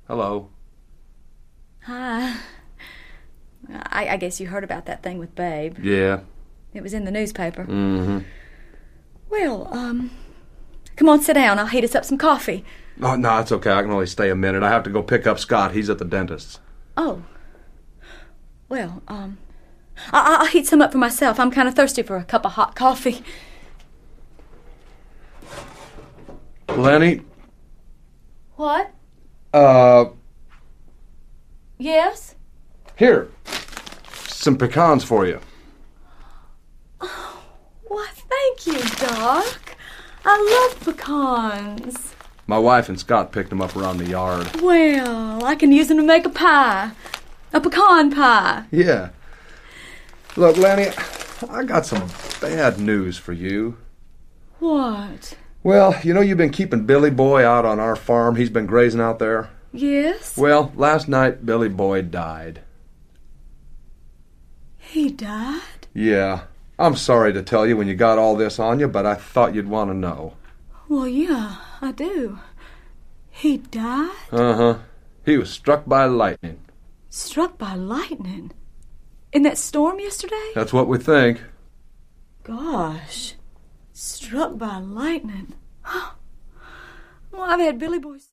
Hello. Hi. I guess you heard about that thing with Babe. Yeah. It was in the newspaper. Mm-hmm. Well, come on, sit down. I'll heat us up some coffee. Oh, no, it's okay. I can only stay a minute. I have to go pick up Scott. He's at the dentist's. Oh. Well, I'll heat some up for myself. I'm kind of thirsty for a cup of hot coffee. Lenny? What? Yes? Here. Some pecans for you. Oh, why, thank you, Doc. I love pecans. My wife and Scott picked them up around the yard. Well, I can use them to make a pie. A pecan pie. Yeah. Look, Lenny, I got some bad news for you. What? Well, you know you've been keeping Billy Boy out on our farm. He's been grazing out there. Yes? Well, last night Billy Boy died. He died? Yeah. I'm sorry to tell you when you got all this on you, but I thought you'd want to know. Well, yeah, I do. He died? Uh-huh. He was struck by lightning. Struck by lightning? In that storm yesterday? That's what we think. Gosh. Struck by lightning. Well, I've had Billy Boy...